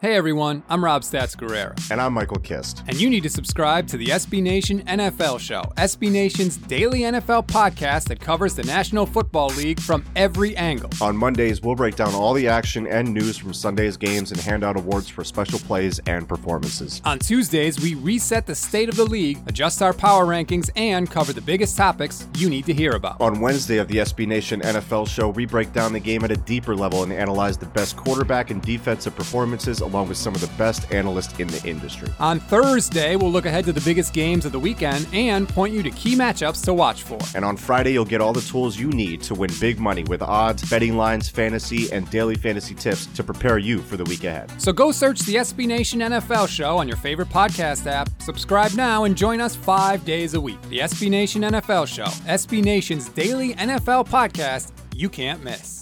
Hey everyone, I'm Rob Stats Guerrera. And I'm Michael Kist. And you need to subscribe to the SB Nation NFL Show, SB Nation's daily NFL podcast that covers the National Football League from every angle. On Mondays, we'll break down all the action and news from Sunday's games and hand out awards for special plays and performances. On Tuesdays, we reset the state of the league, adjust our power rankings, and cover the biggest topics you need to hear about. On Wednesday of the SB Nation NFL Show, we break down the game at a deeper level and analyze the best quarterback and defensive performances along with some of the best analysts in the industry. On Thursday, we'll look ahead to the biggest games of the weekend and point you to key matchups to watch for. And on Friday, you'll get all the tools you need to win big money with odds, betting lines, fantasy, and daily fantasy tips to prepare you for the week ahead. So go search the SB Nation NFL Show on your favorite podcast app, subscribe now, and join us 5 days a week. The SB Nation NFL Show, SB Nation's daily NFL podcast you can't miss.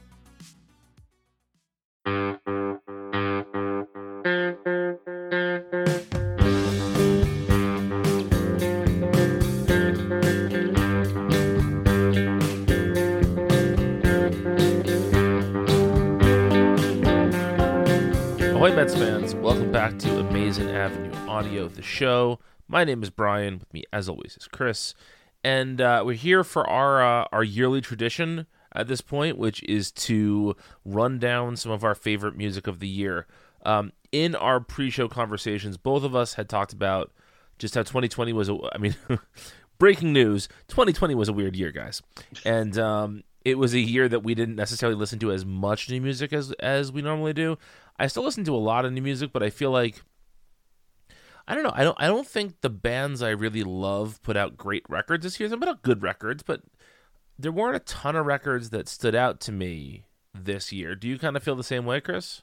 Ahoy Mets fans, welcome back to Amazing Avenue Audio, the show. My name is Brian, with me as always is Chris, and we're here for our yearly tradition at this point, which is to run down some of our favorite music of the year. In our pre-show conversations, both of us had talked about just how 2020 was, breaking news, 2020 was a weird year, guys, and it was a year that we didn't necessarily listen to as much new music as we normally do. I still listen to a lot of new music, but I feel like I don't know. I don't think the bands I really love put out great records this year. They put out good records, but there weren't a ton of records that stood out to me this year. Do you kind of feel the same way, Chris?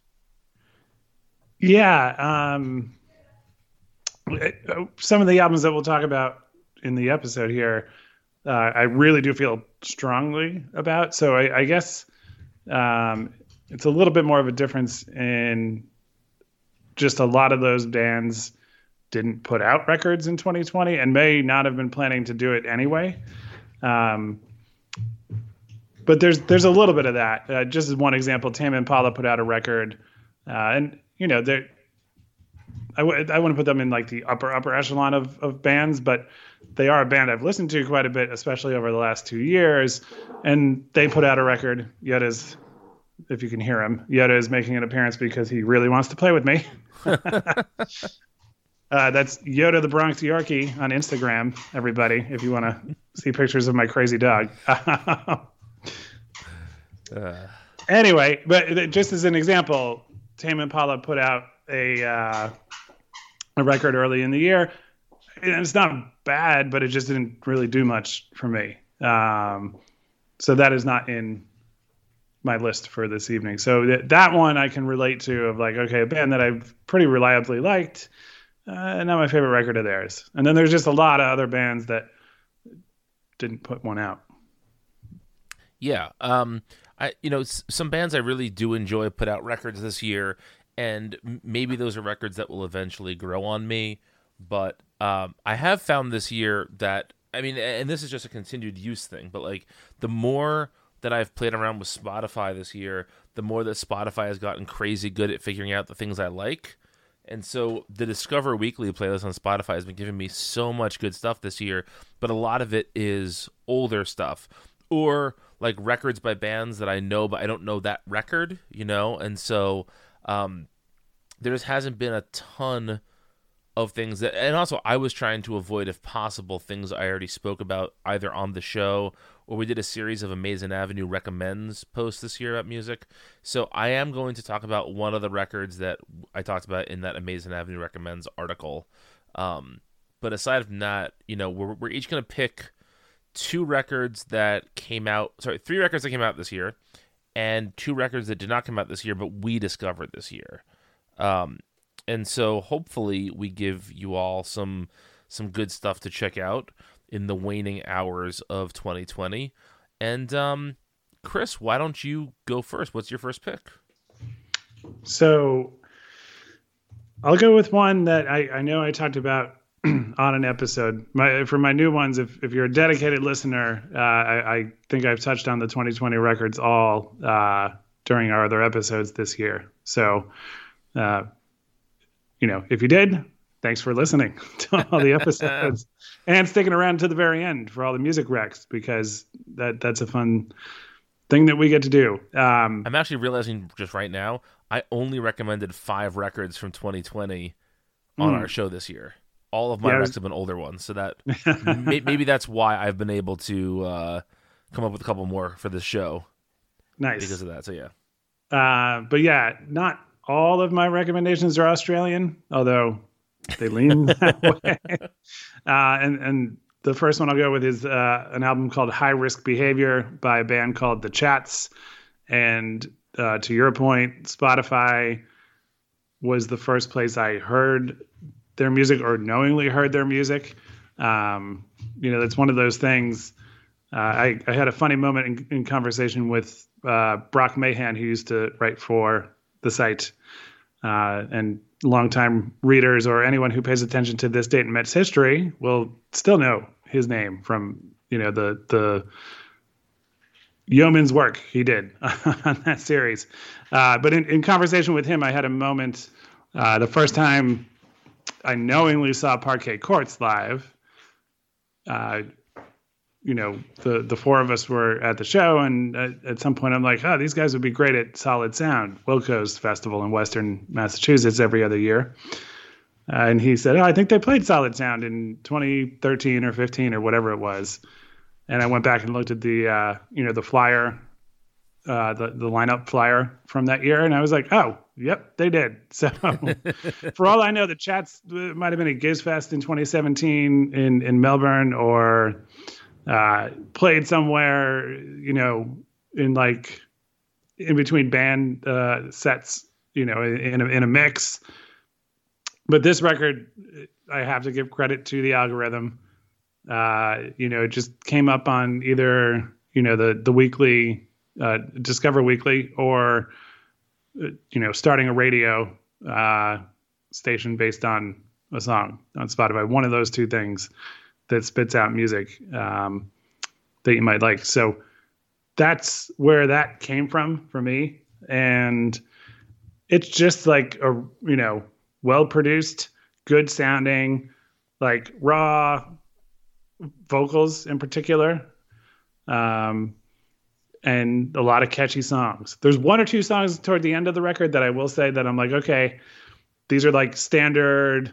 Yeah. Some of the albums that we'll talk about in the episode here, I really do feel strongly about. So I guess it's a little bit more of a difference in just a lot of those bands didn't put out records in 2020 and may not have been planning to do it anyway. But there's a little bit of that. Just as one example, Tame Impala put out a record, and you know I wouldn't put them in like the upper echelon of bands, but they are a band I've listened to quite a bit, especially over the last 2 years. And they put out a record. Yoda's, if you can hear him, Yoda is making an appearance because he really wants to play with me. That's Yoda the Bronx Yorkie on Instagram, everybody, if you want to see pictures of my crazy dog. Anyway, but just as an example, Tame Impala put out a record early in the year. And it's not bad, but it just didn't really do much for me. So that is not in my list for this evening. So that one I can relate to, of like, okay, a band that I've pretty reliably liked, not my favorite record of theirs. And then there's just a lot of other bands that didn't put one out. Yeah. Some bands I really do enjoy put out records this year, and maybe those are records that will eventually grow on me. But I have found this year that, and this is just a continued use thing, but like the more that I've played around with Spotify this year, the more that Spotify has gotten crazy good at figuring out the things I like. And so the Discover Weekly playlist on Spotify has been giving me so much good stuff this year, but a lot of it is older stuff or like records by bands that I know, but I don't know that record, And so there just hasn't been a ton of things that, and also I was trying to avoid, if possible, things I already spoke about either on the show or we did a series of Amazing Avenue recommends posts this year about music. So I am going to talk about one of the records that I talked about in that Amazing Avenue recommends article. But aside from that, we're each going to pick three records that came out this year and 2 records that did not come out this year, but we discovered this year. And so hopefully we give you all some good stuff to check out in the waning hours of 2020. And Chris, why don't you go first? What's your first pick? So I'll go with one that I know I talked about on an episode. For my new ones, if you're a dedicated listener, I think I've touched on the 2020 records all during our other episodes this year. So If you did, thanks for listening to all the episodes and sticking around to the very end for all the music recs, because that's a fun thing that we get to do. I'm actually realizing just right now, I only recommended 5 records from 2020 on our show this year. All of my recs have been older ones, so that maybe that's why I've been able to come up with a couple more for this show. Nice. Because of that, so yeah. But yeah, not all of my recommendations are Australian, although they lean that way. And the first one I'll go with is an album called High Risk Behavior by a band called The Chats. And to your point, Spotify was the first place I heard their music or knowingly heard their music. That's one of those things. I had a funny moment in conversation with Brock Mahan, who used to write for the site, and longtime readers or anyone who pays attention to this date in Mets history will still know his name from the yeoman's work he did on that series. But in conversation with him, I had a moment the first time I knowingly saw Parquet Courts live. The 4 of us were at the show, and at some point I'm like, oh, these guys would be great at Solid Sound, Wilco's Festival in Western Massachusetts every other year. And he said, oh, I think they played Solid Sound in 2013 or 15 or whatever it was. And I went back and looked at the flyer, the lineup flyer from that year. And I was like, oh, yep, they did. So for all I know, the Chats might have been at GizFest in 2017 in Melbourne, or played somewhere, in between band sets, in a mix. But this record, I have to give credit to the algorithm. It just came up on either, the weekly, Discover Weekly, or, starting a radio station based on a song on Spotify. One of those two things that spits out music that you might like. So that's where that came from for me. And it's just like a, well-produced, good sounding, like raw vocals in particular. And a lot of catchy songs. There's 1 or 2 songs toward the end of the record that I will say that I'm like, okay, these are like standard,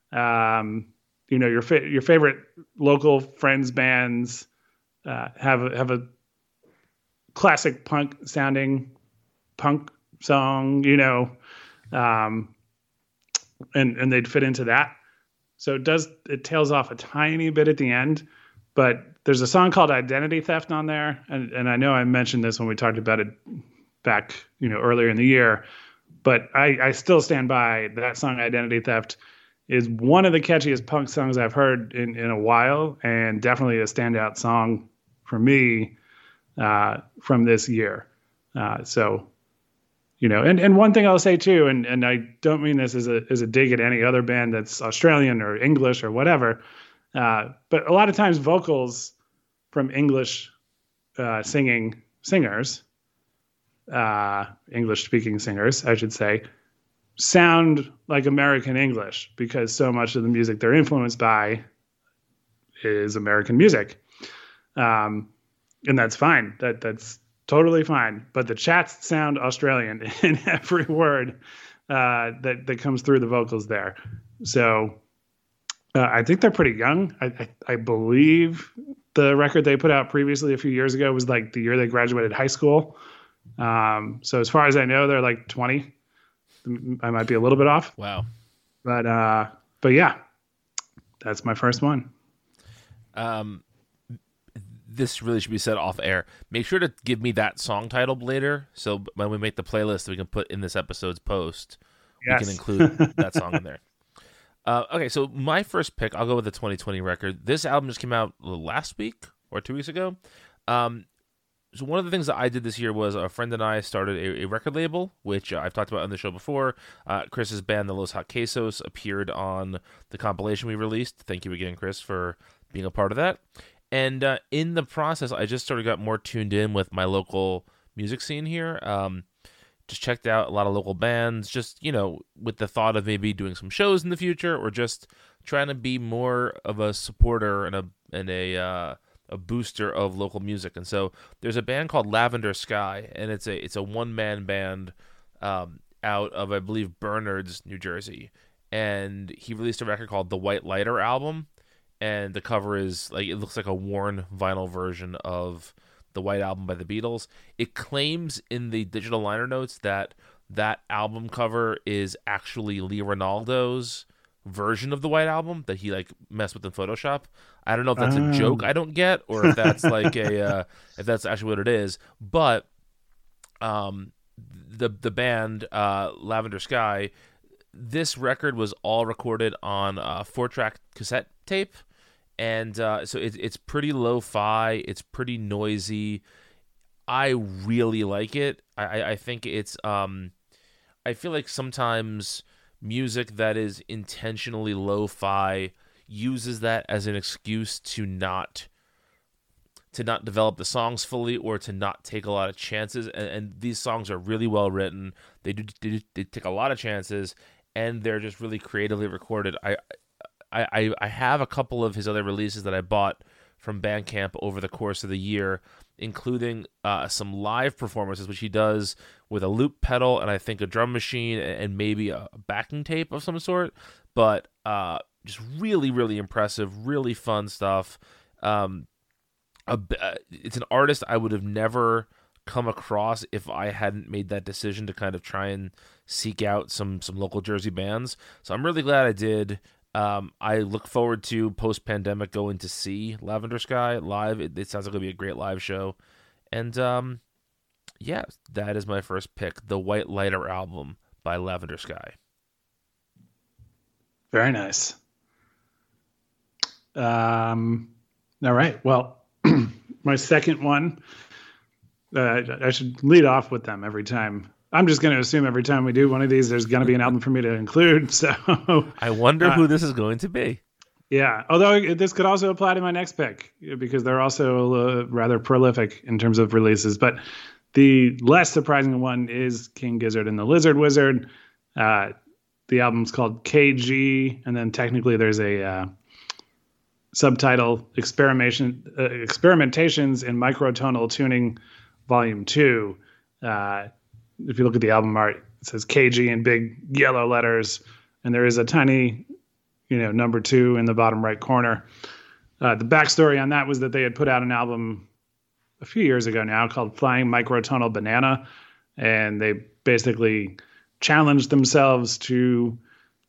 your favorite local friends bands have a classic punk sounding punk song, and they'd fit into that. So it tails off a tiny bit at the end, but there's a song called Identity Theft on there. And I know I mentioned this when we talked about it back, earlier in the year, but I still stand by that song. Identity Theft is one of the catchiest punk songs I've heard in a while, and definitely a standout song for me from this year. And one thing I'll say too, and I don't mean this as a dig at any other band that's Australian or English or whatever, but a lot of times vocals from English singers, English-speaking singers, I should say, sound like American English because so much of the music they're influenced by is American music. And that's fine. That's totally fine. But the Chats sound Australian in every word that comes through the vocals there. So I think they're pretty young. I believe the record they put out previously a few years ago was like the year they graduated high school. So as far as I know, they're like 20. I might be a little bit off. Wow. But yeah, that's my first one. This really should be said off air. Make sure to give me that song title later, so when we make the playlist we can put in this episode's post, yes, we can include that song in there. Okay, so my first pick, I'll go with the 2020 record. This album just came out last week or 2 weeks ago. So one of the things that I did this year was a friend and I started a record label, which I've talked about on the show before. Chris's band, the Los Hot Quesos, appeared on the compilation we released. Thank you again, Chris, for being a part of that. And in the process, I just sort of got more tuned in with my local music scene here. just checked out a lot of local bands, just, with the thought of maybe doing some shows in the future, or just trying to be more of a supporter and a booster of local music. And so there's a band called Lavender Sky, and it's a one-man band out of, I believe, Bernards, New Jersey. And he released a record called The White Lighter album, and the cover is like, it looks like a worn vinyl version of the White Album by the Beatles. It claims in the digital liner notes that album cover is actually Lee Ronaldo's version of the White Album that he like messed with in Photoshop. I don't know if that's a joke I don't get, or if that's like if that's actually what it is. But the band Lavender Sky, this record was all recorded on a 4-track cassette tape, and so it's pretty lo-fi. It's pretty noisy. I really like it. I think it's I feel like sometimes music that is intentionally lo-fi uses that as an excuse to not develop the songs fully, or to not take a lot of chances. And these songs are really well written. They take a lot of chances, and they're just really creatively recorded. I have a couple of his other releases that I bought from Bandcamp over the course of the year, including some live performances, which he does with a loop pedal and I think a drum machine and maybe a backing tape of some sort. But just really, really impressive, really fun stuff. It's an artist I would have never come across if I hadn't made that decision to kind of try and seek out some local Jersey bands. So I'm really glad I did. I look forward to post-pandemic going to see Lavender Sky live. It sounds like it'll be a great live show. And yeah, that is my first pick, the White Lighter album by Lavender Sky. Very nice. All right. Well, my second one, I should lead off with them every time. I'm just going to assume every time we do one of these, there's going to be an album for me to include. So I wonder who this is going to be. Yeah. Although this could also apply to my next pick, because they're also rather prolific in terms of releases. But the less surprising one is King Gizzard and the Lizard Wizard. The album's called KG, and then technically there's a subtitle, Experimentations in Microtonal Tuning, Volume 2. If you look at the album art, it says KG in big yellow letters, and there is a tiny, number 2 in the bottom right corner. The backstory on that was that they had put out an album a few years ago now called Flying Microtonal Banana, and they basically challenged themselves to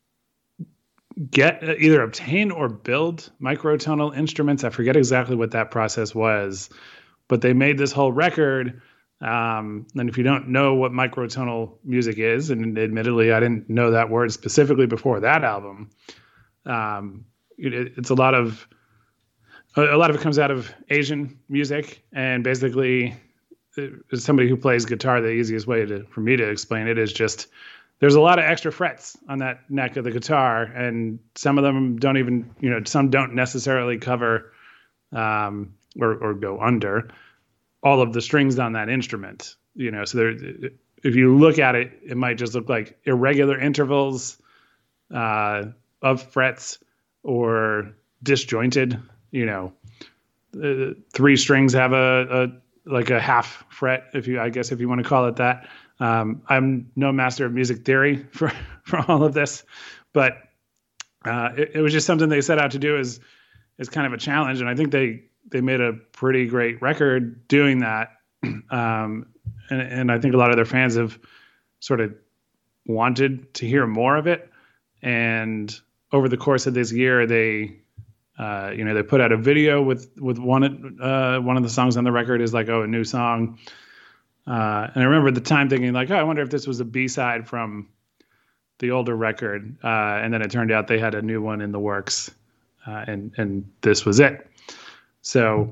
get either obtain or build microtonal instruments. I forget exactly what that process was, but they made this whole record. And if you don't know what microtonal music is, and admittedly, I didn't know that word specifically before that album, it's a lot of it comes out of Asian music, and basically, as somebody who plays guitar, the easiest way for me to explain it is just there's a lot of extra frets on that neck of the guitar, and some of them don't even, some don't necessarily cover or go under all of the strings on that instrument. So there, if you look at it, it might just look like irregular intervals of frets or disjointed. 3 strings have a half fret, if you want to call it that. I'm no master of music theory for all of this, but it was just something they set out to do as kind of a challenge, and I think they made a pretty great record doing that. And I think a lot of their fans have sort of wanted to hear more of it. And over the course of this year, they put out a video with one of the songs on the record is like, a new song. And I remember at the time thinking like, I wonder if this was a B-side from the older record. And then it turned out they had a new one in the works. And this was it. So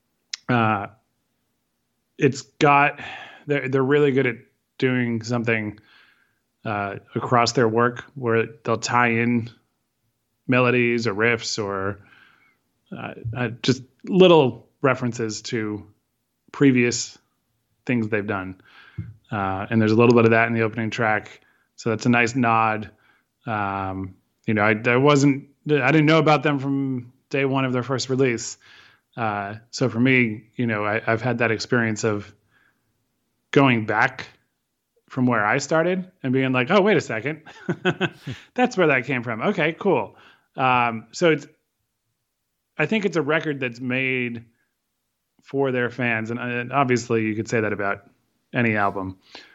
they're really good at doing something across their work where they'll tie in melodies or riffs or just little references to previous things they've done. And there's a little bit of that in the opening track. So that's a nice nod. I didn't know about them from day one of their first release. So for me, I've had that experience of going back from where I started and being like, oh, wait a second. That's where that came from. Okay, cool. So I think it's a record that's made for their fans. And obviously you could say that about any album.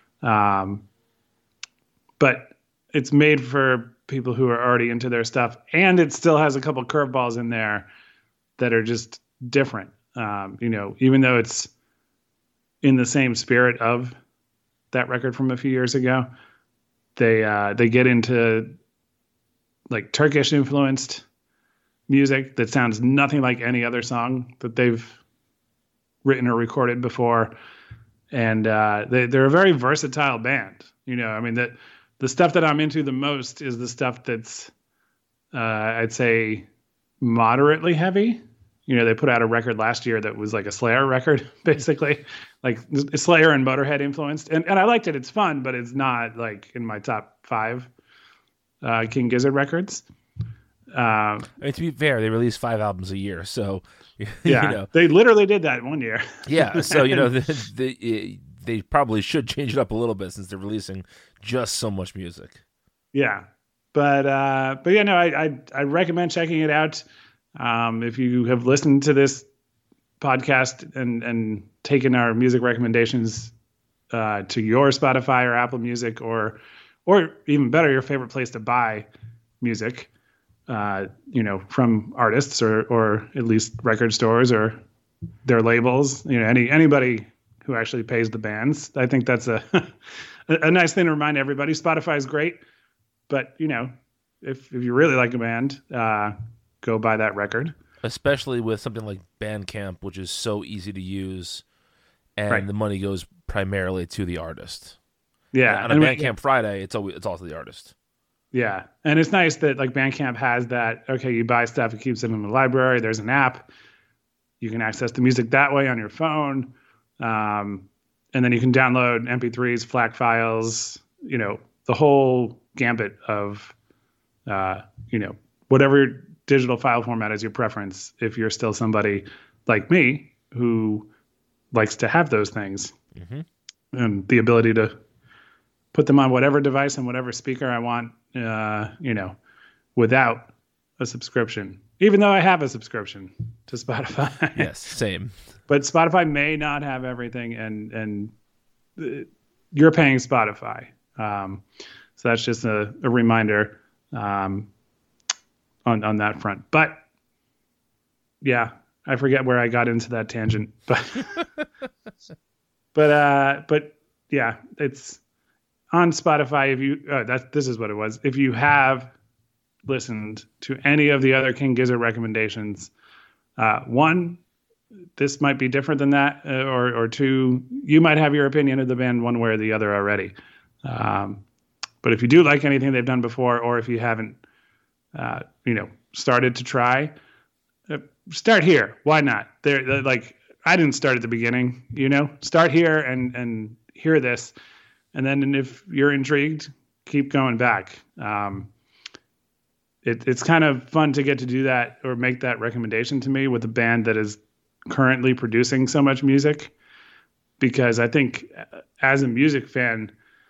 But it's made for people who are already into their stuff. And it still has a couple curveballs in there that are just different. Even though it's in the same spirit of that record from a few years ago, they get into like Turkish influenced music that sounds nothing like any other song that they've written or recorded before. And they're a very versatile band. The stuff that I'm into the most is the stuff that's, I'd say, moderately heavy. They put out a record last year that was like a Slayer record, basically, like Slayer and Motorhead influenced. And I liked it. It's fun, but it's not like in my top 5 King Gizzard records. To be fair, they release 5 albums a year, so they literally did that one year. Yeah, so they probably should change it up a little bit since they're releasing just so much music. Yeah, but I recommend checking it out. If you have listened to this podcast and taken our music recommendations to your Spotify or Apple Music, or even better, your favorite place to buy music, from artists or at least record stores or their labels, anybody who actually pays the bands. I think that's a nice thing to remind everybody. Spotify is great, but if you really like a band, go buy that record. Especially with something like Bandcamp, which is so easy to use, and right. The money goes primarily to the artist. Yeah, on a Bandcamp Friday, it's also the artist. Yeah, and it's nice that like Bandcamp has that. Okay, you buy stuff, it keeps it in the library. There's an app, you can access the music that way on your phone, and then you can download MP3s, FLAC files. The whole gambit of, whatever digital file format is your preference. If you're still somebody like me who likes to have those things, and the ability to put them on whatever device and whatever speaker I want, without a subscription, even though I have a subscription to Spotify. Yes, same. But Spotify may not have everything, and you're paying Spotify. So that's just a reminder on that front. But yeah, I forget where I got into that tangent, but yeah, it's on Spotify. If you this is what it was. If you have listened to any of the other King Gizzard recommendations, one, this might be different than that, or two, you might have your opinion of the band one way or the other already. But if you do like anything they've done before, or if you haven't, started to try, start here. Why not? They're like, I didn't start at the beginning, start here and hear this. And then if you're intrigued, keep going back. It's kind of fun to get to do that or make that recommendation to me with a band that is currently producing so much music, because I think as a music fan,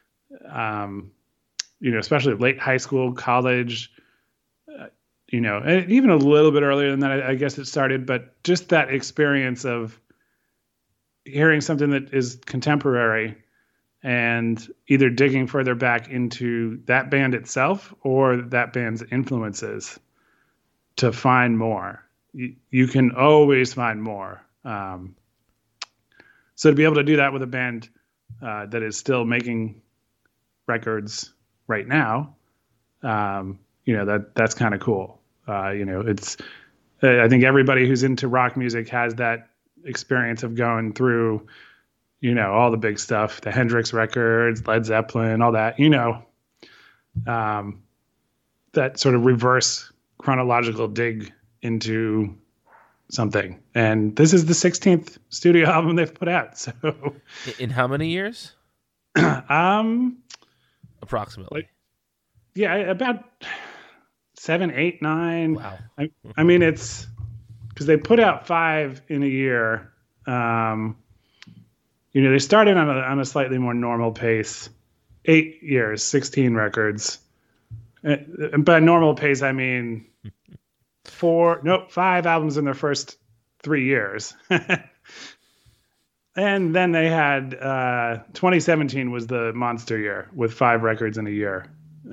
especially late high school, college, and even a little bit earlier than that, I guess it started, but just that experience of hearing something that is contemporary and either digging further back into that band itself or that band's influences to find more. You can always find more. So to be able to do that with a band that is still making records right now, that's kind of cool. It's I think everybody who's into rock music has that experience of going through, all the big stuff, the Hendrix records, Led Zeppelin, all that, that sort of reverse chronological dig into something. And this is the 16th studio album they've put out. So in how many years? Approximately. Yeah, about 7, 8, 9. Wow. I mean, it's because they put out 5 in a year. They started on a slightly more normal pace. 8 years, 16 records. And by normal pace, I mean 5 albums in their first 3 years. And then they had 2017 was the monster year with 5 records in a year.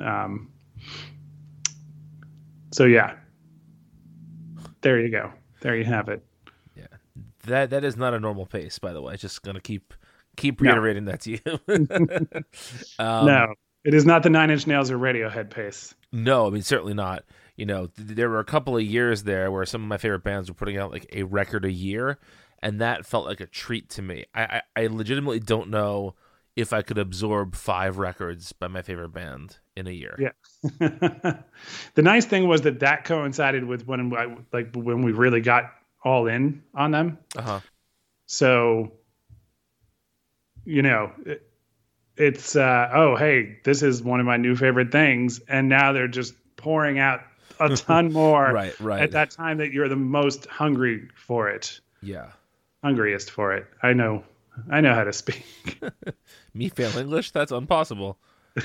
So yeah, there you go. There you have it. Yeah, that is not a normal pace, by the way. Just gonna keep reiterating that to you. No, it is not the 9 Inch Nails or Radiohead pace. No, I mean certainly not. There were a couple of years there where some of my favorite bands were putting out like a record a year, and that felt like a treat to me. I legitimately don't know if I could absorb 5 records by my favorite band in a year. Yeah. The nice thing was that coincided with when we really got all in on them. Uh-huh. So, it's hey, this is one of my new favorite things, and now they're just pouring out a ton more right. at that time that you're the most hungry for it. Yeah. Hungriest for it. I know how to speak. Me fail English? That's impossible.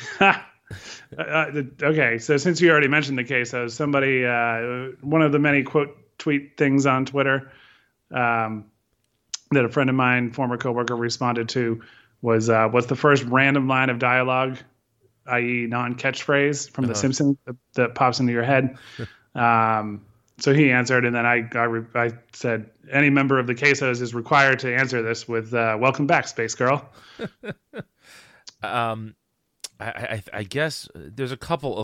Okay, so since you already mentioned the quesos, somebody, one of the many tweet things on Twitter that a friend of mine, former coworker, responded to was, what's the first random line of dialogue, i.e. non-catchphrase from The Simpsons that pops into your head? So he answered, and then I said, any member of the Quesos is required to answer this with, welcome back, Space Girl. I guess there's a couple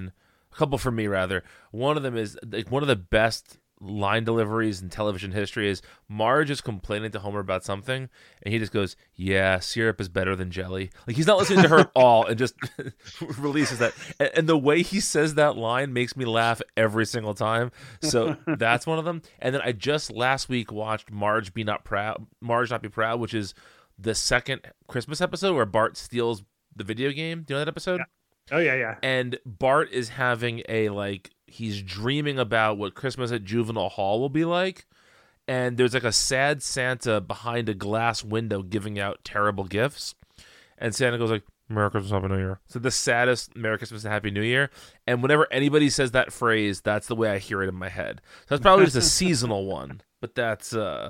for me rather. One of them is like one of the best line deliveries in television history is Marge is complaining to Homer about something, and he just goes, yeah, syrup is better than jelly. Like he's not listening to her at all and just releases that. And the way he says that line makes me laugh every single time. So that's one of them. And then I just last week watched Marge Not Be Proud, which is the second Christmas episode where Bart steals the video game. Do you know that episode? Yeah. Oh, yeah. And Bart is having he's dreaming about what Christmas at Juvenile Hall will be like. And there's like a sad Santa behind a glass window giving out terrible gifts. And Santa goes like, Merry Christmas, Happy New Year. So the saddest Merry Christmas and Happy New Year. And whenever anybody says that phrase, that's the way I hear it in my head. So that's probably just a seasonal one. But that's the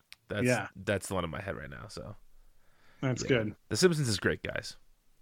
one in my head right now. So that's good. The Simpsons is great, guys.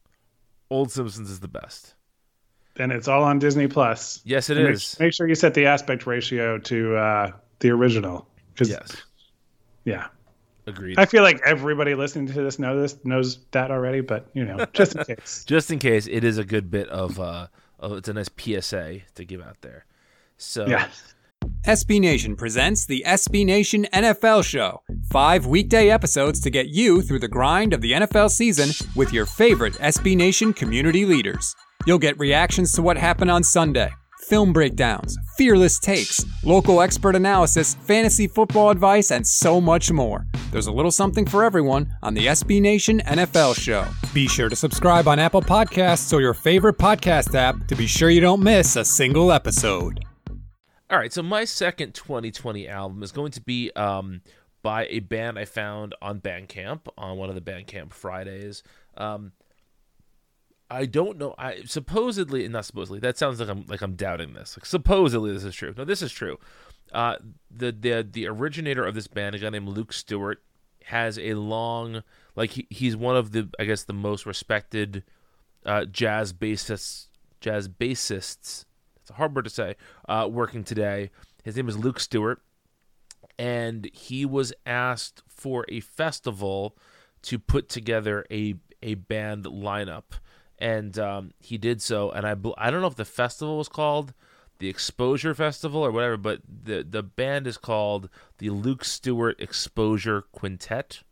Old Simpsons is the best. And it's all on Disney Plus. Yes, it is. Make sure you set the aspect ratio to the original. Yes. Yeah. Agreed. I feel like everybody listening to this knows that already, but just in case. Just in case, it is a good bit of it's a nice PSA to give out there. So yeah. SB Nation presents the SB Nation NFL Show. 5 weekday episodes to get you through the grind of the NFL season with your favorite SB Nation community leaders. You'll get reactions to what happened on Sunday, film breakdowns, fearless takes, local expert analysis, fantasy football advice, and so much more. There's a little something for everyone on the SB Nation NFL Show. Be sure to subscribe on Apple Podcasts or your favorite podcast app to be sure you don't miss a single episode. All right, so my second 2020 album is going to be by a band I found on Bandcamp, on one of the Bandcamp Fridays. I don't know. Not supposedly. That sounds like I'm doubting this. Like supposedly this is true. No, this is true. The originator of this band, a guy named Luke Stewart, has a long he's one of the most respected jazz bassists. It's a hard word to say. Working today. His name is Luke Stewart, and he was asked for a festival to put together a band lineup. And he did so, and I don't know if the festival was called the Exposure Festival or whatever, but the band is called the Luke Stewart Exposure Quintet,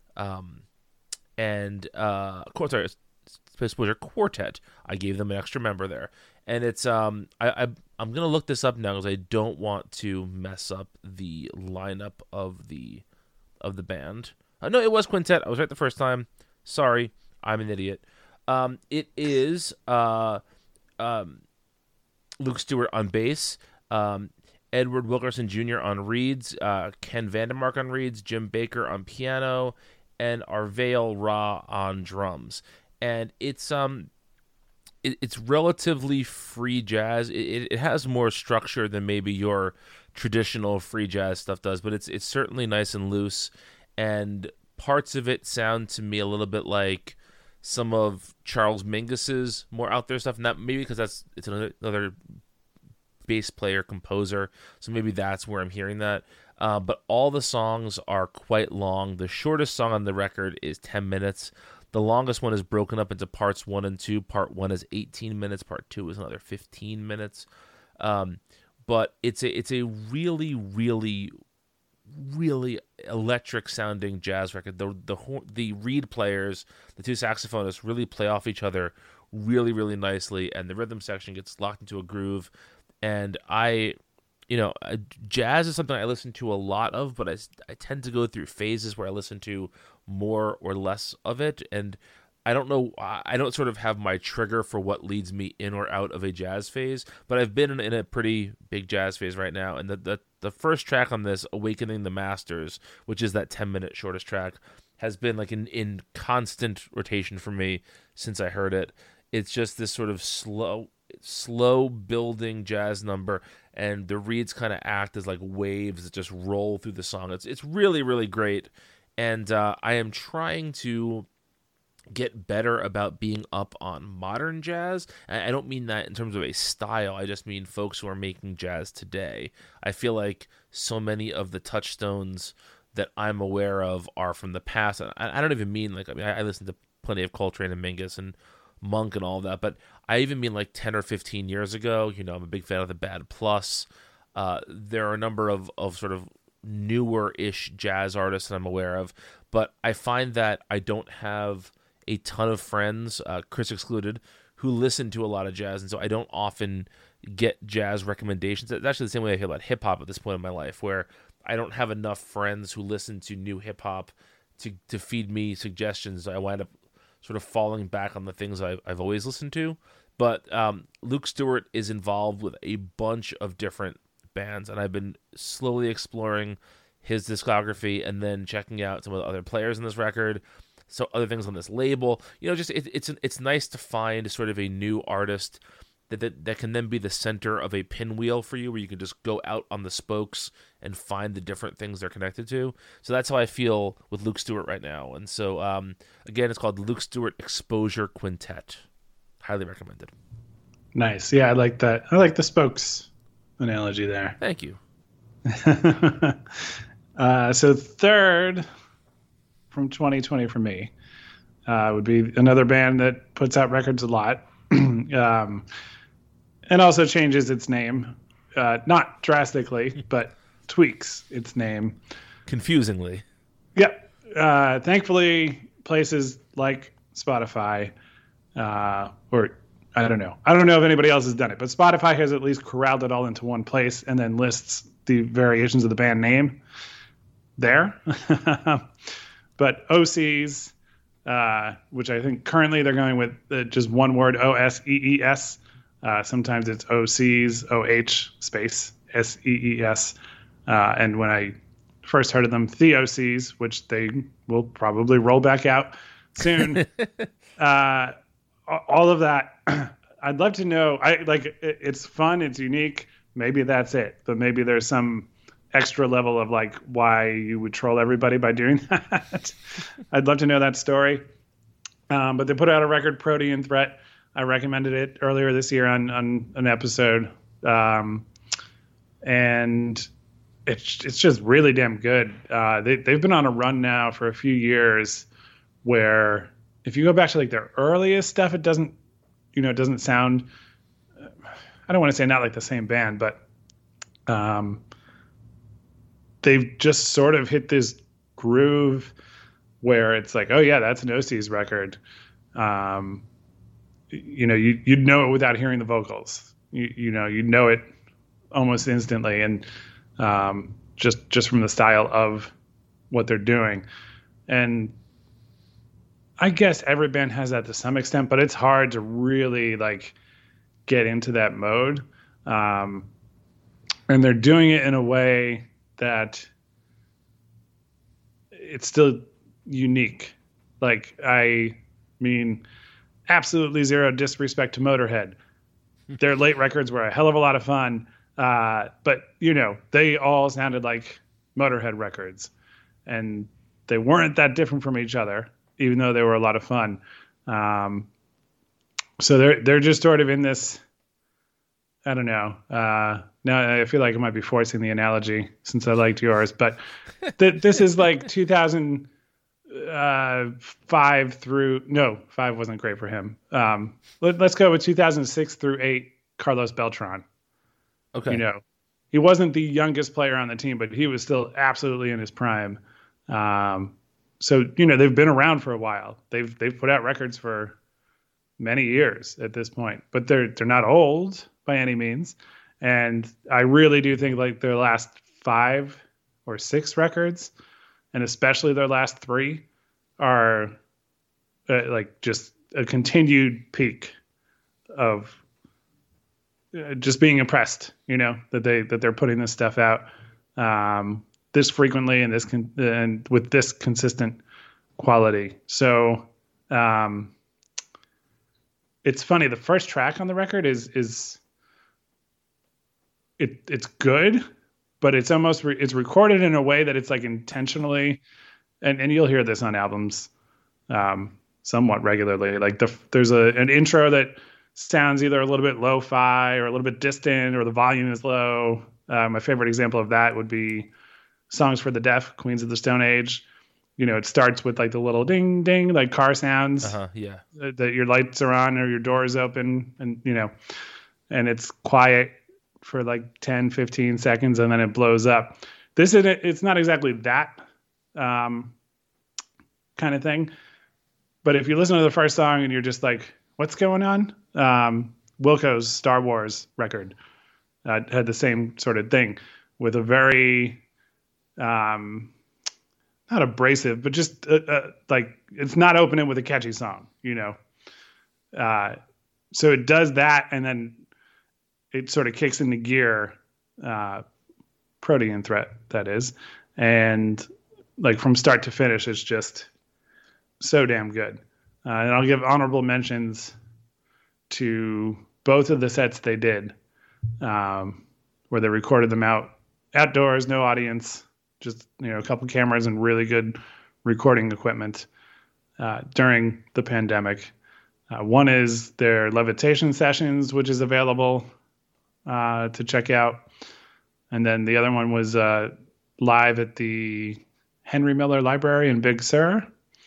Exposure Quartet. I gave them an extra member there, and it's I'm gonna look this up now because I don't want to mess up the lineup of the band. No, it was Quintet. I was right the first time. Sorry. I'm an idiot. It is Luke Stewart on bass, Edward Wilkerson Jr. on reeds, Ken Vandermark on reeds, Jim Baker on piano, and Arvail Ra on drums. And it's relatively free jazz. It has more structure than maybe your traditional free jazz stuff does, but it's certainly nice and loose. And parts of it sound to me a little bit like some of Charles Mingus's more out there stuff. Not maybe because it's another bass player composer, so maybe that's where I'm hearing that. But all the songs are quite long. The shortest song on the record is 10 minutes. The longest one is broken up into parts 1 and 2. Part 1 is 18 minutes. Part 2 is another 15 minutes. But it's a really, really, really electric sounding jazz record. The reed players, the two saxophonists, really play off each other really, really nicely, and the rhythm section gets locked into a groove. And jazz is something I listen to a lot of, but I tend to go through phases where I listen to more or less of it, and I don't know. I don't sort of have my trigger for what leads me in or out of a jazz phase, but I've been in a pretty big jazz phase right now. And the first track on this, Awakening the Masters, which is that 10-minute shortest track, has been like in constant rotation for me since I heard it. It's just this sort of slow building jazz number, and the reeds kind of act as like waves that just roll through the song. It's really, really great, and I am trying to get better about being up on modern jazz. And I don't mean that in terms of a style. I just mean folks who are making jazz today. I feel like so many of the touchstones that I'm aware of are from the past. And I don't even mean I listen to plenty of Coltrane and Mingus and Monk and all of that, but I even mean like 10 or 15 years ago. I'm a big fan of the Bad Plus. There are a number of sort of newer-ish jazz artists that I'm aware of, but I find that I don't have a ton of friends, Chris excluded, who listen to a lot of jazz, and so I don't often get jazz recommendations. It's actually the same way I feel about hip-hop at this point in my life, where I don't have enough friends who listen to new hip-hop to feed me suggestions. I wind up sort of falling back on the things I've always listened to. But Luke Stewart is involved with a bunch of different bands, and I've been slowly exploring his discography and then checking out some of the other players in this record, so other things on this label. It's nice to find sort of a new artist that can then be the center of a pinwheel for you, where you can just go out on the spokes and find the different things they're connected to. So that's how I feel with Luke Stewart right now. And so, again, it's called Luke Stewart Exposure Quintet. Highly recommended. Nice. Yeah, I like that. I like the spokes analogy there. Thank you. So third from 2020 for me would be another band that puts out records a lot. And also changes its name, not drastically, but tweaks its name. Confusingly. Yep. Thankfully, places like Spotify, or I don't know if anybody else has done it, but Spotify has at least corralled it all into one place and then lists the variations of the band name there. But OCs, which I think currently they're going with just one word, OSEES. Sometimes it's OCs, OH space SEES. And when I first heard of them, the OCs, which they will probably roll back out soon. All of that, I'd love to know. It's fun, it's unique. Maybe that's it, but maybe there's some extra level of like why you would troll everybody by doing that. I'd love to know that story. But they put out a record, Protean Threat. I recommended it earlier this year on an episode. And it's just really damn good. They've been on a run now for a few years where if you go back to like their earliest stuff, it doesn't sound, I don't want to say not like the same band, but they've just sort of hit this groove where it's like, oh yeah, that's an OC's record. You'd know it without hearing the vocals. You'd know it almost instantly, and just from the style of what they're doing. And I guess every band has that to some extent, but it's hard to really like get into that mode. And they're doing it in a way that it's still unique. Like, I mean, absolutely zero disrespect to Motorhead. Their late records were a hell of a lot of fun. But, you know, they all sounded like Motorhead records. And they weren't that different from each other, even though they were a lot of fun. So they're just sort of in this, I don't know. Now I feel like I might be forcing the analogy since I liked yours, but this is like 2005 through, no, 5 wasn't great for him. Let's go with 2006 through 8, Carlos Beltran. Okay. You know, he wasn't the youngest player on the team, but he was still absolutely in his prime. So, you know, they've been around for a while. They've put out records for many years at this point, but they're not old by any means. And I really do think like their last 5 or 6 records, and especially their last 3, are like just a continued peak of just being impressed, you know, that they're putting this stuff out this frequently and and with this consistent quality. So it's funny. The first track on the record is it's good, but it's almost it's recorded in a way that it's like intentionally, and you'll hear this on albums somewhat regularly. Like there's an intro that sounds either a little bit lo-fi or a little bit distant, or the volume is low. My favorite example of that would be Songs for the Deaf, Queens of the Stone Age. You know, it starts with like the little ding ding, like car sounds. Yeah. That your lights are on or your door is open, and you know, and it's quiet for like 10, 15 seconds, and then it blows up. It's not exactly that kind of thing. But if you listen to the first song and you're just like, what's going on? Wilco's Star Wars record had the same sort of thing, with a very, not abrasive, but just like, it's not opening with a catchy song, you know? So it does that, and then it sort of kicks into gear, Protean Threat, that is. And like from start to finish, it's just so damn good. And I'll give honorable mentions to both of the sets they did, where they recorded them outdoors, no audience, just, you know, a couple cameras and really good recording equipment during the pandemic. One is their Levitation sessions, which is available to check out. And then the other one was live at the Henry Miller Library in Big Sur.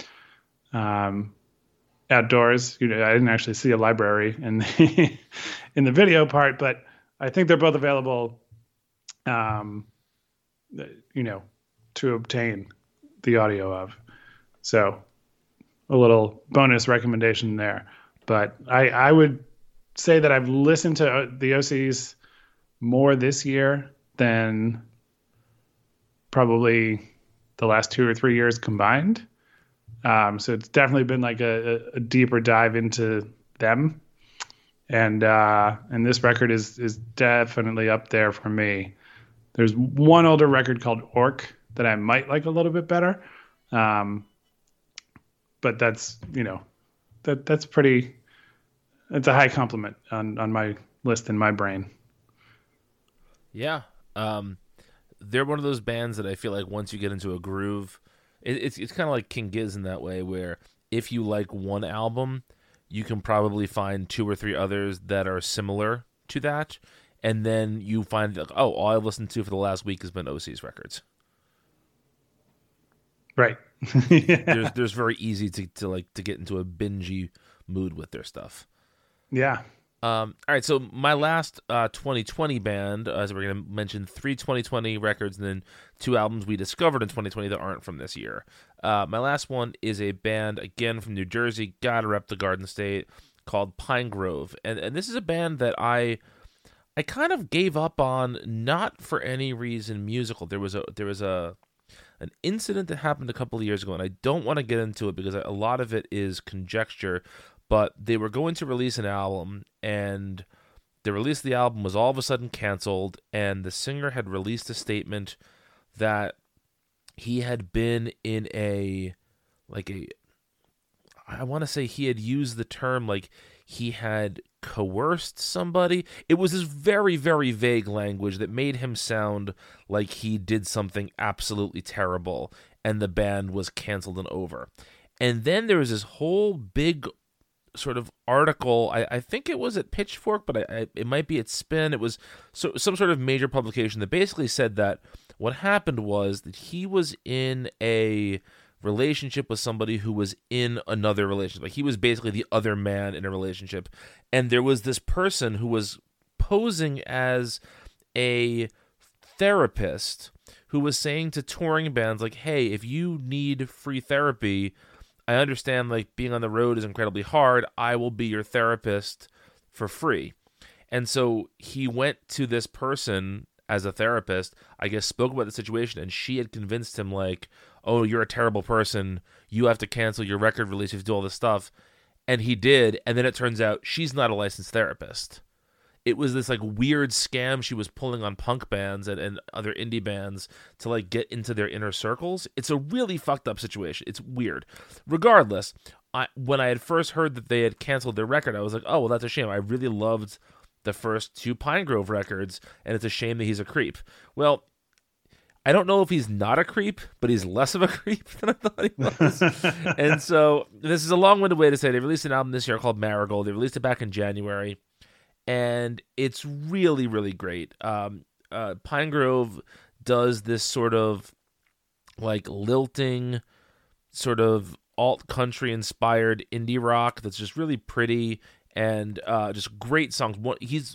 Outdoors, you know, I didn't actually see a library in the video part, but I think they're both available, you know, to obtain the audio of. So a little bonus recommendation there. But I would say that I've listened to the OCs more this year than probably the last 2 or 3 years combined. So it's definitely been like a deeper dive into them. And this record is definitely up there for me. There's one older record called Orc that I might like a little bit better. But that's, you know, that's a high compliment on my list in my brain. Yeah. They're one of those bands that I feel like once you get into a groove, it's kind of like King Giz in that way, where if you like one album, you can probably find 2 or 3 others that are similar to that, and then you find like, oh, all I've listened to for the last week has been OC's records. Right. Yeah. There's very easy to get into a bingey mood with their stuff. Yeah. All right, so my last 2020 band, as we're going to mention 3 2020 records and then 2 albums we discovered in 2020 that aren't from this year. My last one is a band, again, from New Jersey, gotta rep the Garden State, called Pine Grove. And this is a band that I kind of gave up on, not for any reason musical. There was a an incident that happened a couple of years ago, and I don't want to get into it because a lot of it is conjecture, but they were going to release an album, and the release of the album was all of a sudden canceled, and the singer had released a statement that he had been in I want to say he had used the term like he had coerced somebody. It was this very, very vague language that made him sound like he did something absolutely terrible and the band was canceled and over. And then there was this whole big sort of article. I think it was at Pitchfork, but it might be at Spin. It was some sort of major publication that basically said that what happened was that he was in a relationship with somebody who was in another relationship. Like he was basically the other man in a relationship. And there was this person who was posing as a therapist who was saying to touring bands like, hey, if you need free therapy, I understand like being on the road is incredibly hard. I will be your therapist for free. And so he went to this person as a therapist, I guess, spoke about the situation, and she had convinced him like, oh, you're a terrible person. You have to cancel your record release. You have to do all this stuff. And he did. And then it turns out she's not a licensed therapist. It was this like weird scam she was pulling on punk bands and other indie bands to like get into their inner circles. It's a really fucked up situation. It's weird. Regardless, when I had first heard that they had canceled their record, I was like, oh, well, that's a shame. I really loved the first two Pine Grove records, and it's a shame that he's a creep. Well, I don't know if he's not a creep, but he's less of a creep than I thought he was. And so this is a long-winded way to say they released an album this year called Marigold. They released it back in January, and it's really, really great. Pine Grove does this sort of like lilting, sort of alt-country inspired indie rock that's just really pretty and just great songs. He's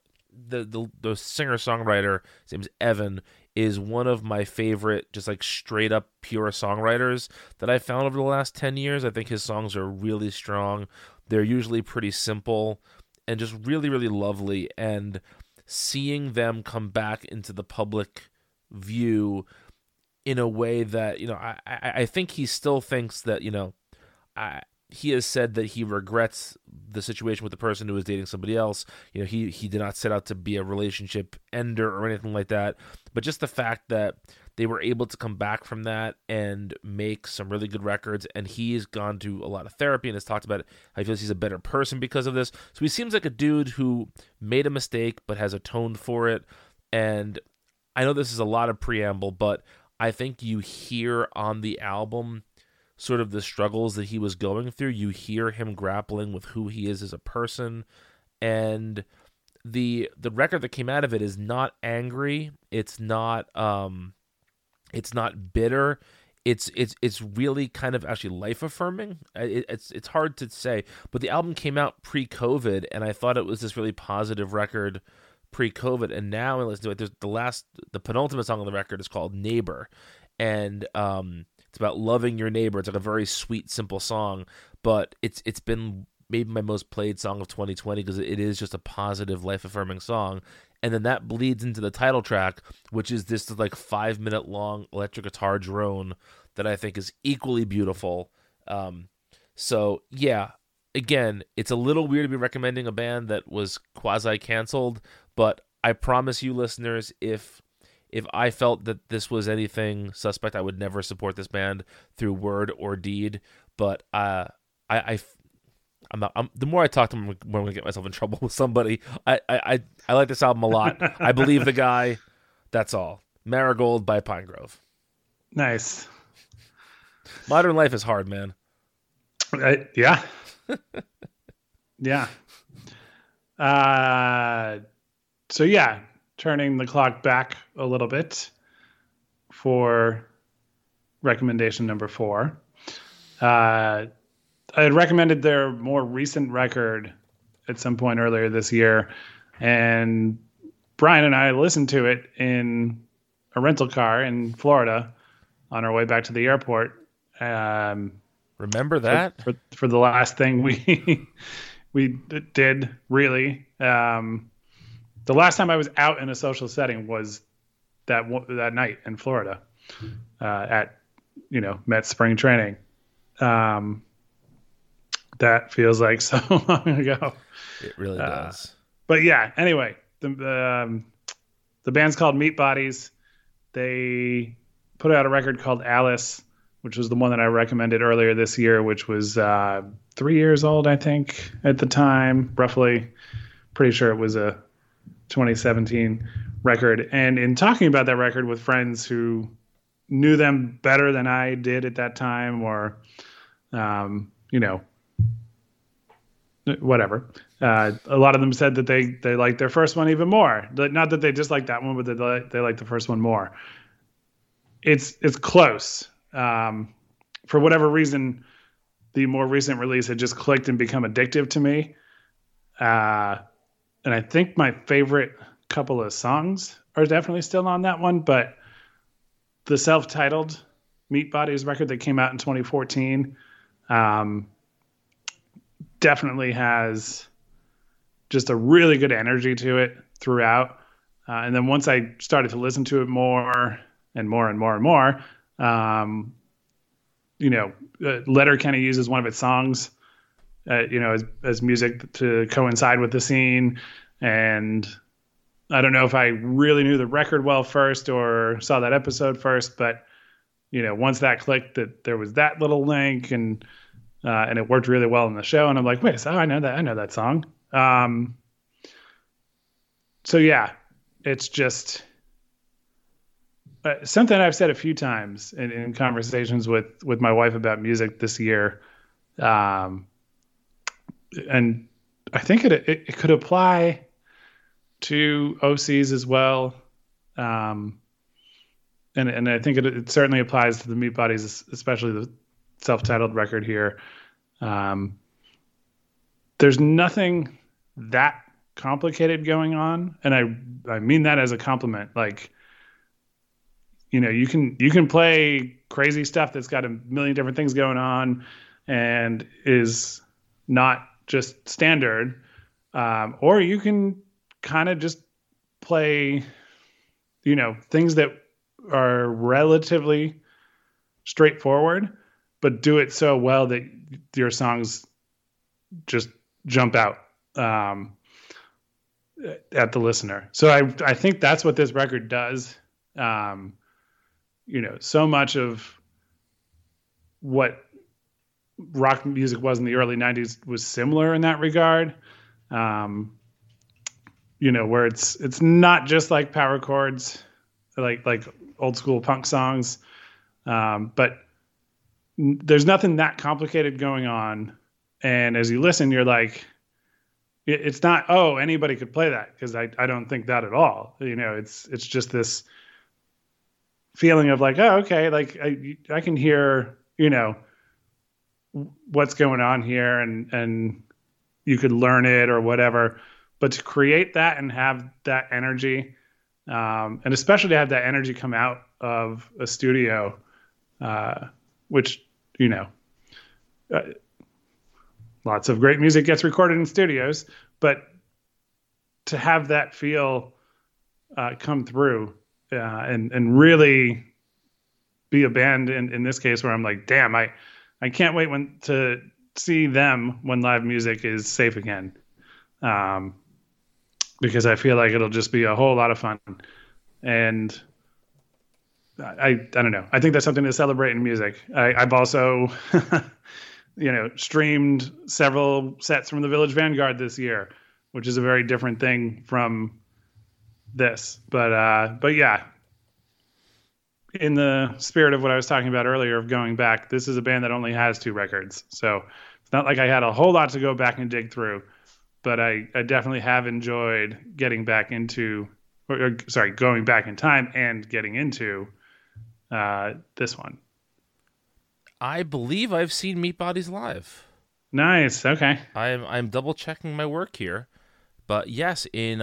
the singer-songwriter, his name's Evan, is one of my favorite just like straight up pure songwriters that I found over the last 10 years. I think his songs are really strong. They're usually pretty simple and just really, really lovely. And seeing them come back into the public view in a way that, you know, I think he still thinks that, you know, he has said that he regrets the situation with the person who was dating somebody else. You know, he did not set out to be a relationship ender or anything like that. But just the fact that they were able to come back from that and make some really good records, and he's gone to a lot of therapy and has talked about it. I feel he's a better person because of this. So he seems like a dude who made a mistake but has atoned for it. And I know this is a lot of preamble, but I think you hear on the album sort of the struggles that he was going through. You hear him grappling with who he is as a person, and the record that came out of it is not angry. It's not bitter. It's really kind of actually life affirming. It's hard to say, but the album came out pre-COVID, and I thought it was this really positive record pre-COVID. And now when I listen to it, there's the penultimate song on the record is called Neighbor, and it's about loving your neighbor. It's like a very sweet, simple song, but it's been maybe my most played song of 2020 because it is just a positive, life-affirming song. And then that bleeds into the title track, which is this like 5-minute long electric guitar drone that I think is equally beautiful. So yeah, again, it's a little weird to be recommending a band that was quasi-canceled, but I promise you, listeners, if I felt that this was anything suspect, I would never support this band through word or deed. But I'm not. The more I talk to them, the more I'm gonna get myself in trouble with somebody. I like this album a lot. I believe the guy. That's all. Marigold by Pine Grove. Nice. Modern life is hard, man. Yeah. Yeah. So yeah, turning the clock back a little bit for recommendation number 4. I had recommended their more recent record at some point earlier this year, and Brian and I listened to it in a rental car in Florida on our way back to the airport. Remember that? For the last thing we did, really. The last time I was out in a social setting was that night in Florida. at Met spring training. That feels like so long ago. It really does. But yeah, anyway, the band's called Meat Bodies. They put out a record called Alice, which was the one that I recommended earlier this year, which was 3 years old, I think, at the time, roughly. Pretty sure it was a 2017 record. And in talking about that record with friends who knew them better than I did at that time, or, whatever. A lot of them said that they liked their first one even more. Not that they disliked that one, but they liked the first one more. It's close. For whatever reason, the more recent release had just clicked and become addictive to me. And I think my favorite couple of songs are definitely still on that one, but the self-titled Meat Bodies record that came out in 2014 definitely has just a really good energy to it throughout. And then once I started to listen to it more and more and more and more, Letterkenny uses one of its songs, as music to coincide with the scene. And I don't know if I really knew the record well first or saw that episode first, but once that clicked, that there was that little link, and it worked really well in the show. And I'm like, wait, I know that song. So yeah, it's just something I've said a few times in conversations with my wife about music this year. And I think it could apply to OCs as well. And I think it certainly applies to the Meat Bodies, especially the self-titled record here. There's nothing that complicated going on, and I mean that as a compliment. Like, you can play crazy stuff that's got a million different things going on and is not just standard, or you can kind of just play things that are relatively straightforward, but do it so well that your songs just jump out at the listener. So I think that's what this record does. So much of what rock music was in the early 90s was similar in that regard. Where it's not just like power chords, like old school punk songs. But there's nothing that complicated going on. And as you listen, you're like, it's not, anybody could play that, because I don't think that at all. It's just this feeling of like, okay, like I can hear, what's going on here, and you could learn it or whatever. But to create that and have that energy, and especially to have that energy come out of a studio, which, lots of great music gets recorded in studios, but to have that feel come through and really be a band in this case where I'm like, damn, I can't wait to see them when live music is safe again. Because I feel like it'll just be a whole lot of fun. And I don't know. I think that's something to celebrate in music. I've also, streamed several sets from the Village Vanguard this year, which is a very different thing from this. But yeah, in the spirit of what I was talking about earlier of going back, this is a band that only has 2 records. So it's not like I had a whole lot to go back and dig through, but I definitely have enjoyed getting back into, going back in time and getting into this one. I believe I've seen Meat Bodies live. Nice. Okay. I'm double checking my work here, but yes, in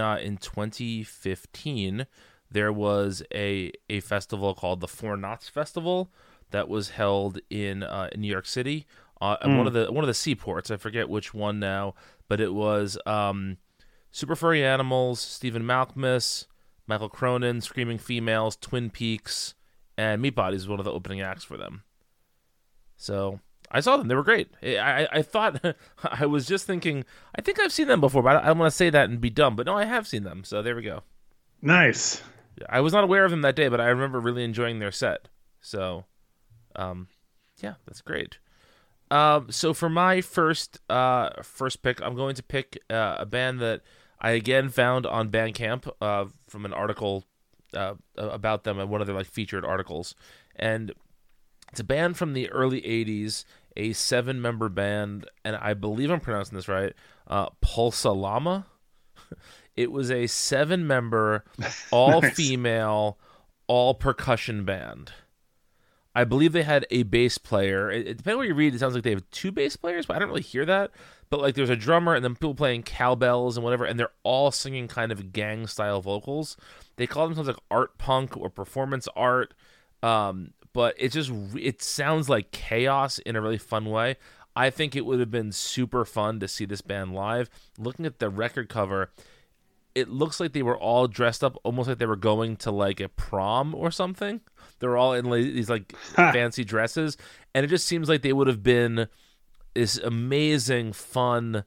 2015 there was a festival called the Four Knots Festival that was held in New York City, one of the seaports. I forget which one now, but it was Super Furry Animals, Stephen Malkmus, Michael Cronin, Screaming Females, Twin Peaks, and Meat Bodies was one of the opening acts for them. So I saw them. They were great. I thought, I was just thinking, I think I've seen them before, but I don't want to say that and be dumb. But no, I have seen them. So there we go. Nice. I was not aware of them that day, but I remember really enjoying their set. So, yeah, that's great. So for my first pick, I'm going to pick a band that I again found on Bandcamp from an article about them and one of their featured articles, and it's a band from the early '80s, a 7-member band, and I believe I'm pronouncing this right, Pulsalama. It was a 7-member, all-female, all-percussion band. I believe they had a bass player. It depending on what you read, it sounds like they have 2 bass players, but I don't really hear that. But there's a drummer and then people playing cowbells and whatever, and they're all singing kind of gang-style vocals. They call themselves art punk or performance art, but it sounds like chaos in a really fun way. I think it would have been super fun to see this band live. Looking at the record cover, it looks like they were all dressed up almost like they were going to a prom or something. They're all in these fancy dresses, and it just seems like they would have been this amazing, fun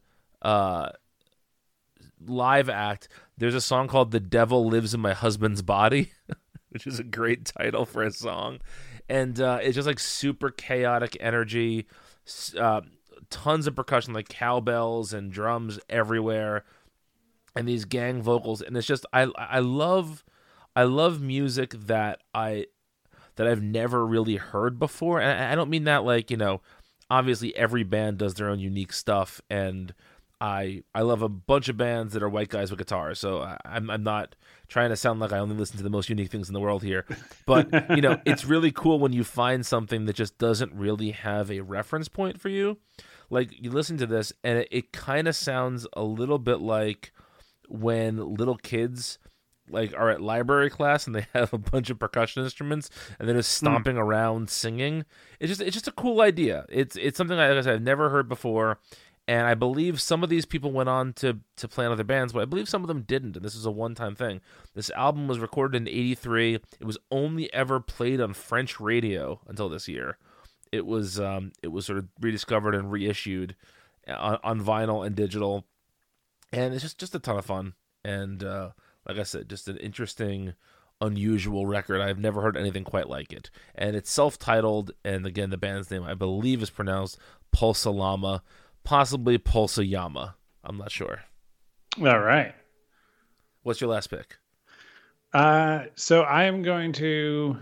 live act. There's a song called "The Devil Lives in My Husband's Body," which is a great title for a song, and it's just super chaotic energy, tons of percussion, cowbells and drums everywhere, and these gang vocals, and it's just I love music that I've never really heard before, and I don't mean that obviously every band does their own unique stuff, and I love a bunch of bands that are white guys with guitars, so I'm not trying to sound like I only listen to the most unique things in the world here, but it's really cool when you find something that just doesn't really have a reference point for you. You listen to this, and it kind of sounds a little bit like when little kids are at library class and they have a bunch of percussion instruments and they're just stomping around singing. It's just a cool idea. It's something I've never heard before, and I believe some of these people went on to play in other bands, but I believe some of them didn't, and this is a one-time thing. This album was recorded in '83. It was only ever played on French radio until this year. It was sort of rediscovered and reissued on vinyl and digital, and it's just a ton of fun. And like I said, just an interesting, unusual record. I've never heard anything quite like it. And it's self-titled, and again, the band's name, I believe, is pronounced Pulsalama, possibly Pulsayama. I'm not sure. All right. What's your last pick? So I am going to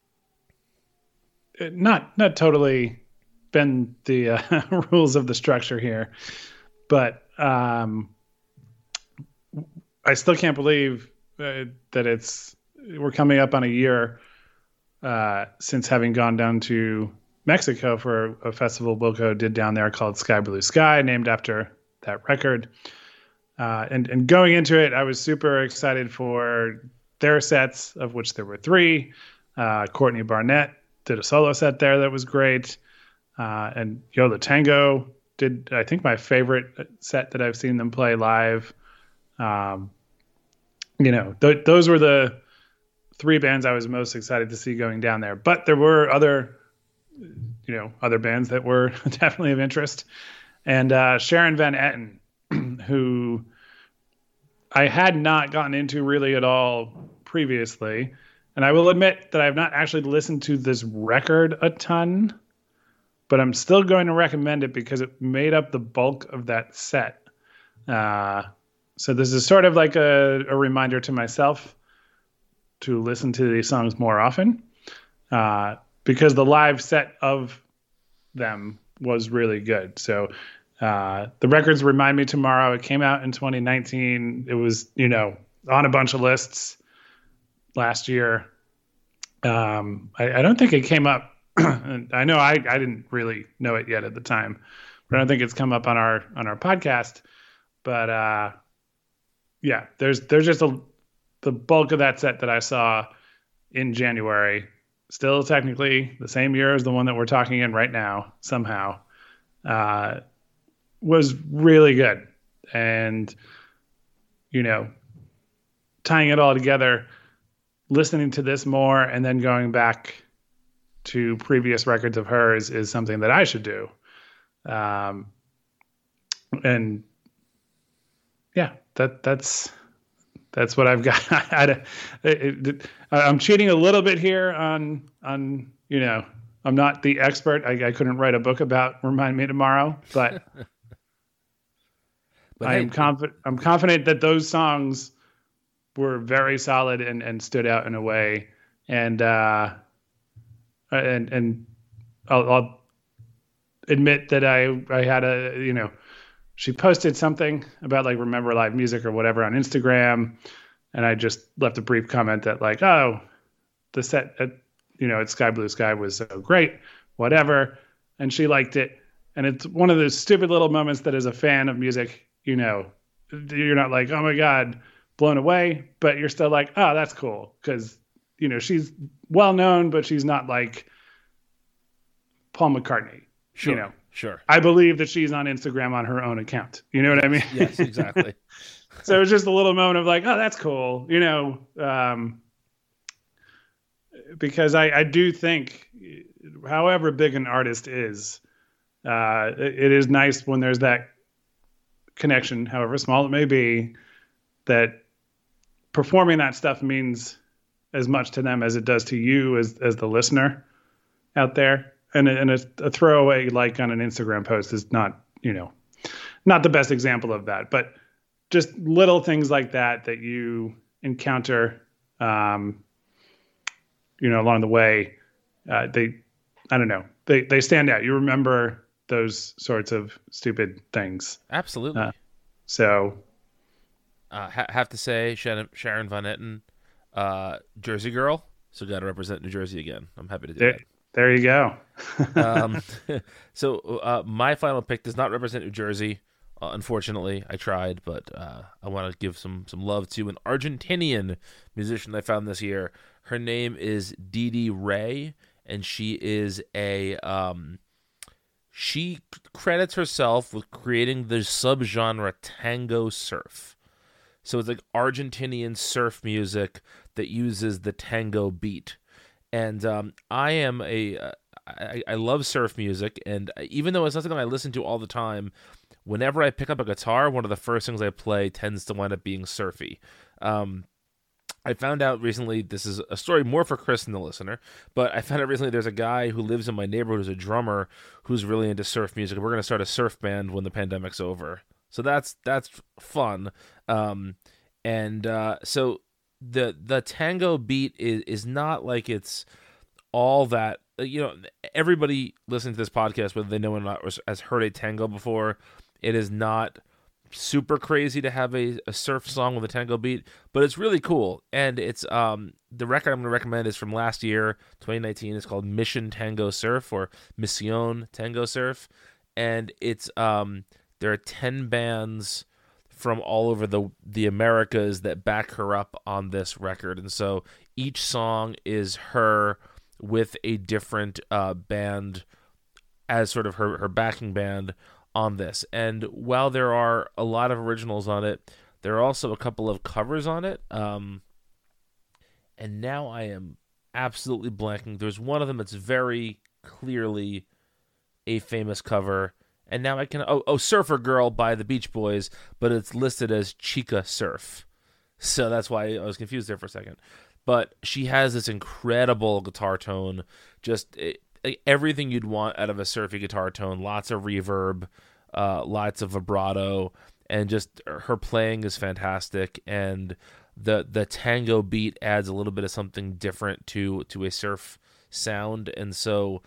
not totally bend the rules of the structure here, but I still can't believe that we're coming up on a year since having gone down to Mexico for a festival Wilco did down there called Sky Blue Sky, named after that record. And going into it, I was super excited for their sets, of which there were 3. Courtney Barnett did a solo set there that was great. And Yo La Tengo did, I think, my favorite set that I've seen them play live. Those were the 3 bands I was most excited to see going down there. But there were other bands that were definitely of interest. And Sharon Van Etten, who I had not gotten into really at all previously. And I will admit that I have not actually listened to this record a ton, but I'm still going to recommend it because it made up the bulk of that set. So this is sort of like a reminder to myself to listen to these songs more often, because the live set of them was really good. So the records Remind Me Tomorrow, it came out in 2019. It was, on a bunch of lists last year. I don't think it came up. I know I didn't really know it yet at the time, but I don't think it's come up on our podcast. But yeah, there's just the bulk of that set that I saw in January, still technically the same year as the one that we're talking in right now, somehow, was really good. And, tying it all together, listening to this more and then going back to previous records of hers is something that I should do. And yeah, that's what I've got. I'm cheating a little bit here on, I'm not the expert. I couldn't write a book about Remind Me Tomorrow, but, I'm confident that those songs were very solid and stood out in a way. And I'll admit that I had she posted something about like Remember Live Music or whatever on Instagram. And I just left a brief comment that like, oh, the set at Sky Blue Sky was so great, whatever. And she liked it. And it's one of those stupid little moments that as a fan of music, you're not like, oh my God, blown away, but you're still like, oh, that's cool. Cause she's well known, but she's not like Paul McCartney. Sure. Sure. I believe that she's on Instagram on her own account. You know what I mean? Yes, exactly. So it was just a little moment of like, oh, that's cool. Because I do think however big an artist is, it is nice when there's that connection, however small it may be, that performing that stuff means as much to them as it does to you as the listener out there. And a throwaway like on an Instagram post is not the best example of that, but just little things like that you encounter, along the way, they stand out. You remember those sorts of stupid things. Absolutely. Have to say, Sharon Van Etten, Jersey girl. So got to represent New Jersey again. I'm happy to do that. There you go. So my final pick does not represent New Jersey. Unfortunately, I tried, but I want to give some love to an Argentinian musician I found this year. Her name is Didi Ray, and she is she credits herself with creating the subgenre tango surf. So it's like Argentinian surf music that uses the tango beat. And I love surf music, and even though it's not something I listen to all the time, whenever I pick up a guitar, one of the first things I play tends to wind up being surfy. I found out recently, this is a story more for Chris than the listener, but I found out recently there's a guy who lives in my neighborhood who's a drummer who's really into surf music. We're going to start a surf band when the pandemic's over. So that's fun. So the tango beat is not like it's all that, everybody listening to this podcast, whether they know or not, has heard a tango before. It is not super crazy to have a surf song with a tango beat, but it's really cool. And it's the record I'm going to recommend is from last year, 2019. It's called Mission Tango Surf, or Mission Tango Surf. And it's there are 10 bands from all over the Americas that back her up on this record. And so each song is her with a different band as sort of her backing band on this. And while there are a lot of originals on it, there are also a couple of covers on it. And now I am absolutely blanking. There's one of them that's very clearly a famous cover. And now I can... Surfer Girl by the Beach Boys, but it's listed as Chica Surf. So that's why I was confused there for a second. But she has this incredible guitar tone. Just everything you'd want out of a surfy guitar tone. Lots of reverb, lots of vibrato, and just her playing is fantastic. And the tango beat adds a little bit of something different to a surf sound. And so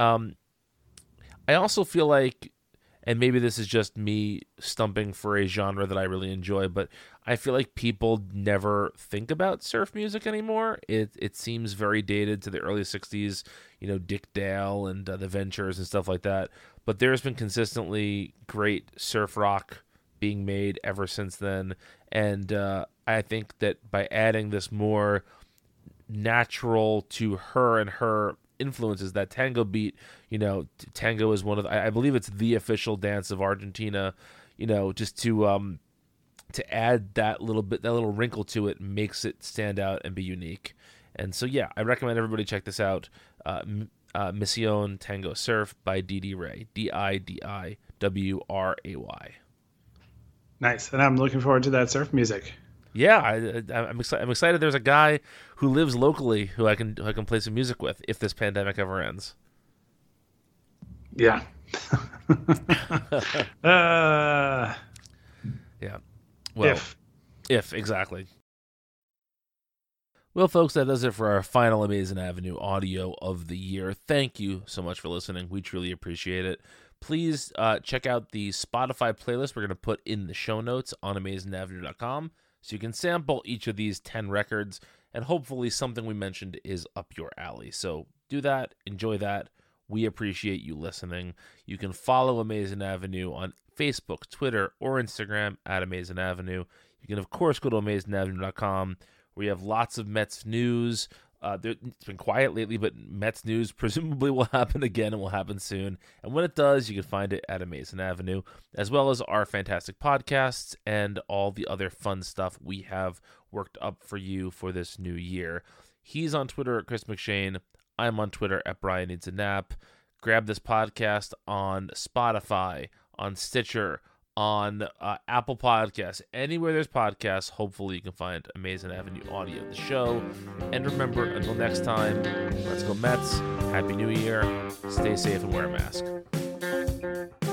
I also feel like... And maybe this is just me stumping for a genre that I really enjoy, but I feel like people never think about surf music anymore. It seems very dated to the early 60s, Dick Dale and the Ventures and stuff like that. But there's been consistently great surf rock being made ever since then. And I think that by adding this more natural to her and her influences, that tango beat, tango is one of I believe it's the official dance of Argentina, just to to add that little wrinkle to it makes it stand out and be unique. And so, yeah, I recommend everybody check this out. Mission Tango Surf by Didi Ray, Didiwray. Nice, and I'm looking forward to that surf music. Yeah, I'm excited. There's a guy who lives locally who I can play some music with if this pandemic ever ends. Yeah. Yeah. Well, if exactly. Well, folks, that does it for our final Amazing Avenue audio of the year. Thank you so much for listening. We truly appreciate it. Please check out the Spotify playlist we're going to put in the show notes on AmazingAvenue.com, so you can sample each of these 10 records, and hopefully something we mentioned is up your alley. So do that. Enjoy that. We appreciate you listening. You can follow Amazing Avenue on Facebook, Twitter, or Instagram at Amazing Avenue. You can, of course, go to AmazingAvenue.com, where you have lots of Mets news. It's been quiet lately, but Mets news presumably will happen again and will happen soon. And when it does, you can find it at Amazing Avenue, as well as our fantastic podcasts and all the other fun stuff we have worked up for you for this new year. He's on Twitter at Chris McShane. I'm on Twitter at Brian Needs a Nap. Grab this podcast on Spotify, on Stitcher, on Apple Podcasts, anywhere there's podcasts. Hopefully you can find Amazing Avenue audio of the show. And remember, until next time, let's go Mets. Happy New Year. Stay safe and wear a mask.